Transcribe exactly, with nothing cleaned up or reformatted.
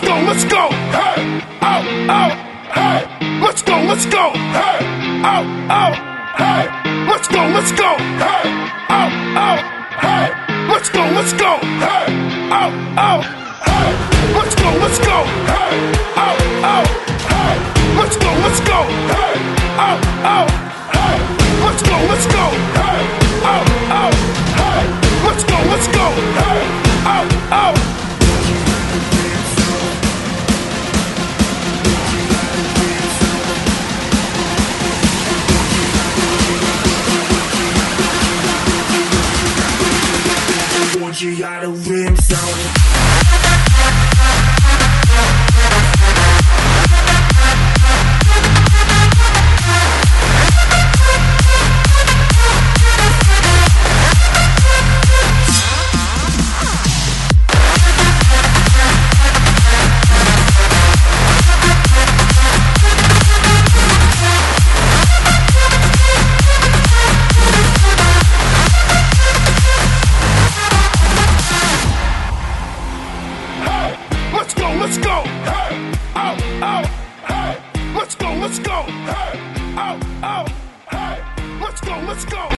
go, let's go. Hey, out, out, hey. Let's go, let's go. Hey, out, out, hey. Let's go, let's go. Hey, out, out, hey. Let's go, let's go. Hey, out, out, hey. Let's go, let's go. Hey, out, out, hey. Let's go, let's go. Hey, out, out, hey. Let's go, let's go. Hey, out, out, hey. Let's go, let's go. Hey, out, out. You got a rim sound.